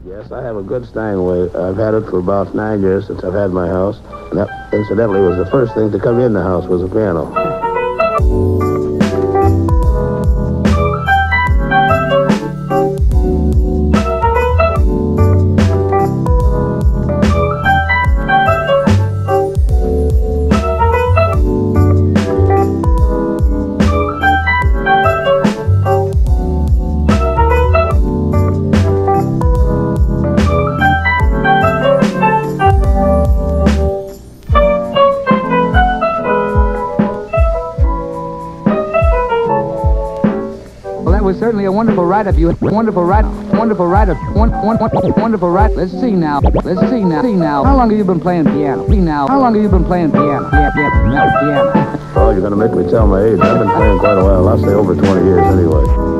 Yes, I have a good Steinway. I've had it for about 9 years since I've had my house. And that, incidentally, was the first thing to come in the house was a piano. Was certainly a wonderful write-up. You wonderful write-up. Wonderful write. Let's see now. How long have you been playing piano? How long have you been playing piano? Piano. Oh, you're going to make me tell my age. I've been playing quite a while. I'll say over 20 years anyway.